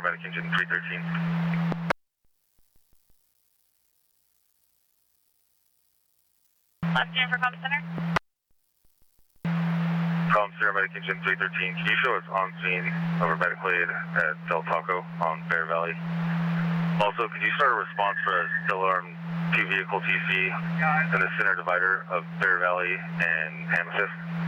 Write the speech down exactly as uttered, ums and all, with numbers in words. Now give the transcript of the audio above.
Paramedic Engine three thirteen. Last name for Comm Center? Comm Paramedic Engine three thirteen. Can you show us on scene of a medical aid at Del Taco on Bear Valley? Also, could you start a response for a still armed two vehicle T C in the center divider of Bear Valley and Amethyst?